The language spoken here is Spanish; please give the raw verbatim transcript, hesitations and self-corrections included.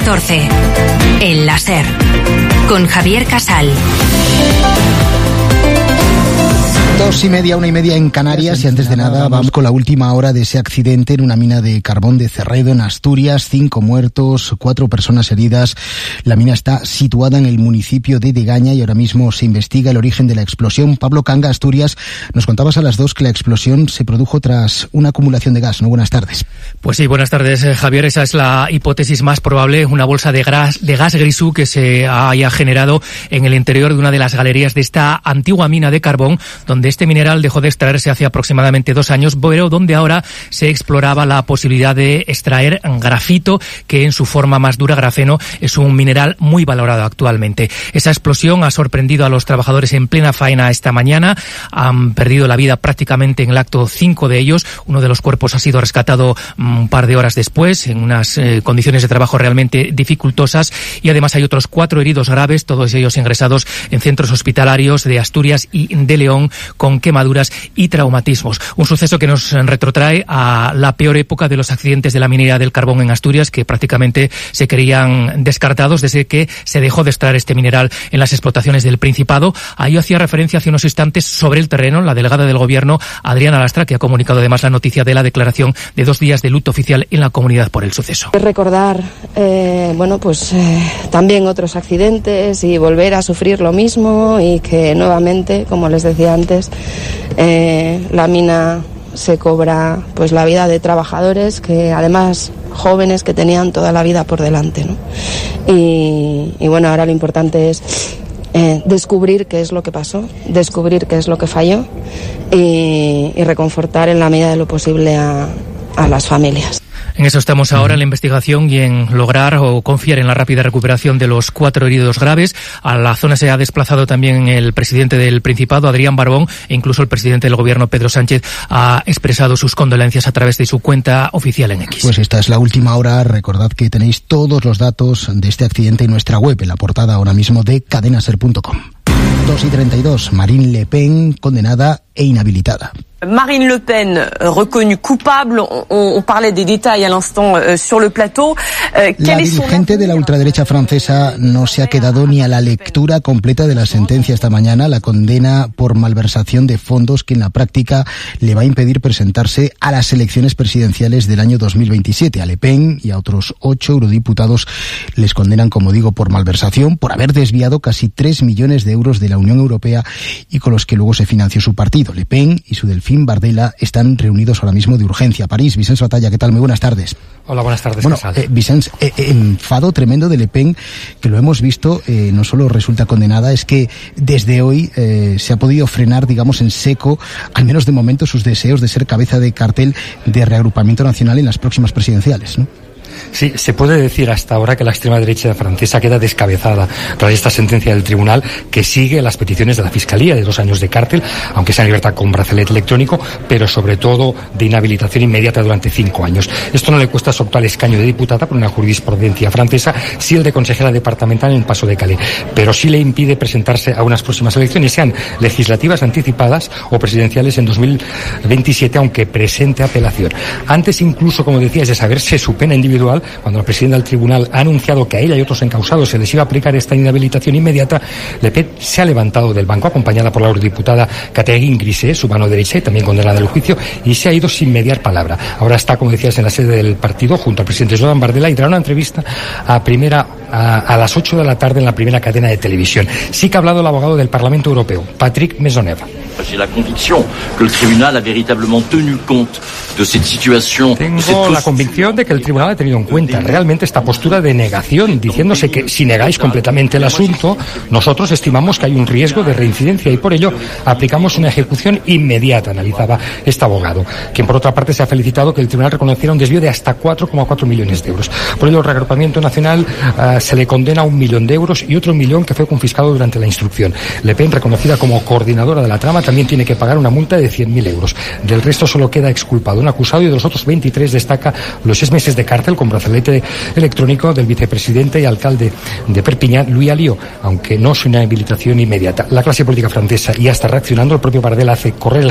catorce. El láser. Con Javier Casal. Dos y media, una y media en Canarias, y antes de nada vamos con la última hora de ese accidente en una mina de carbón de Cerredo, en Asturias. Cinco muertos, cuatro personas heridas. La mina está situada en el municipio de Degaña y ahora mismo se investiga el origen de la explosión. Pablo Canga, Asturias, nos contabas a las dos que la explosión se produjo tras una acumulación de gas, ¿no? Buenas tardes. Pues sí, buenas tardes, Javier. Esa es la hipótesis más probable, una bolsa de gas, de gas grisú que se haya generado en el interior de una de las galerías de esta antigua mina de carbón, donde este mineral dejó de extraerse hace aproximadamente dos años, pero donde ahora se exploraba la posibilidad de extraer grafito, que en su forma más dura, grafeno, es un mineral muy valorado actualmente. Esa explosión ha sorprendido a los trabajadores en plena faena esta mañana. Han perdido la vida prácticamente en el acto cinco de ellos. Uno de los cuerpos ha sido rescatado un par de horas después, en unas eh, condiciones de trabajo realmente dificultosas, y además hay otros cuatro heridos graves, todos ellos ingresados en centros hospitalarios de Asturias y de León, con quemaduras y traumatismos. Un suceso que nos retrotrae a la peor época de los accidentes de la minería del carbón en Asturias, que prácticamente se creían descartados desde que se dejó de extraer este mineral en las explotaciones del Principado. Ahí hacía referencia hace unos instantes sobre el terreno la delegada del Gobierno, Adriana Lastra, que ha comunicado además la noticia de la declaración de dos días de luto oficial en la comunidad por el suceso. Recordar, eh, bueno, pues eh, también otros accidentes y volver a sufrir lo mismo, y que nuevamente, como les decía antes, Eh, la mina se cobra pues la vida de trabajadores que además jóvenes que tenían toda la vida por delante, ¿no? Y, y bueno, ahora lo importante es eh, descubrir qué es lo que pasó, descubrir qué es lo que falló y, y reconfortar en la medida de lo posible a, a las familias. En eso estamos ahora, en la investigación y en lograr o confiar en la rápida recuperación de los cuatro heridos graves. A la zona se ha desplazado también el presidente del Principado, Adrián Barbón, e incluso el presidente del Gobierno, Pedro Sánchez, ha expresado sus condolencias a través de su cuenta oficial en X. Pues esta es la última hora. Recordad que tenéis todos los datos de este accidente en nuestra web, en la portada ahora mismo de cadenaser punto com. dos y treinta y dos, Marine Le Pen condenada e inhabilitada. Marine Le Pen, reconnue coupable, on, on parlait des détails à l'instant euh, sur le plateau. Euh, la dirigente de la ultraderecha francesa no se ha quedado ni a la lectura completa de la sentencia esta mañana, la condena por malversación de fondos que en la práctica le va a impedir presentarse a las elecciones presidenciales del año dos mil veintisiete. A Le Pen y a otros ocho eurodiputados les condenan, como digo, por malversación, por haber desviado casi tres millones de euros de la Unión Europea y con los que luego se financió su partido. Le Pen y su Delfín Bardella están reunidos ahora mismo de urgencia. París, Vicens Batalla, ¿qué tal? Muy buenas tardes. Hola, buenas tardes. Bueno, eh, Vicens, eh, enfado tremendo de Le Pen, que lo hemos visto, eh, no solo resulta condenada, es que desde hoy eh, se ha podido frenar, digamos, en seco, al menos de momento, sus deseos de ser cabeza de cartel de reagrupamiento nacional en las próximas presidenciales, ¿no? Sí, se puede decir hasta ahora que la extrema derecha francesa queda descabezada tras esta sentencia del tribunal, que sigue las peticiones de la Fiscalía de dos años de cárcel, aunque sea en libertad con brazalete electrónico, pero sobre todo de inhabilitación inmediata durante cinco años. Esto no le cuesta su actual escaño de diputada por una jurisprudencia francesa, sí el de consejera departamental en el Paso de Calais, pero sí le impide presentarse a unas próximas elecciones, sean legislativas anticipadas o presidenciales en dos mil veintisiete, aunque presente apelación. Antes incluso, como decías, de saberse su pena individual, cuando la presidenta del tribunal ha anunciado que a ella y otros encausados se les iba a aplicar esta inhabilitación inmediata, Le Pen se ha levantado del banco acompañada por la eurodiputada Catherine Grisset, su mano derecha y también condenada del juicio, y se ha ido sin mediar palabra. Ahora está, como decías, en la sede del partido junto al presidente Jordan Bardella y dará una entrevista a primera a, a las ocho de la tarde en la primera cadena de televisión. Sí que ha hablado el abogado del Parlamento Europeo, Patrick Maisonneuve. Tengo la convicción de que el tribunal ha tenido en cuenta realmente esta postura de negación, diciéndose que si negáis completamente el asunto, nosotros estimamos que hay un riesgo de reincidencia y por ello aplicamos una ejecución inmediata, analizaba este abogado, quien por otra parte se ha felicitado que el tribunal reconociera un desvío de hasta cuatro coma cuatro millones de euros. Por ello, el reagrupamiento nacional uh, se le condena un millón de euros y otro millón que fue confiscado durante la instrucción. Le Pen, reconocida como coordinadora de la trama, también tiene que pagar una multa de cien mil euros. Del resto solo queda exculpado un acusado y de los otros veintitrés destaca los seis meses de cárcel con brazalete electrónico del vicepresidente y alcalde de Perpiñán, Louis Alliot, aunque no es una inhabilitación inmediata. La clase política francesa ya está reaccionando. El propio Bardella hace correr el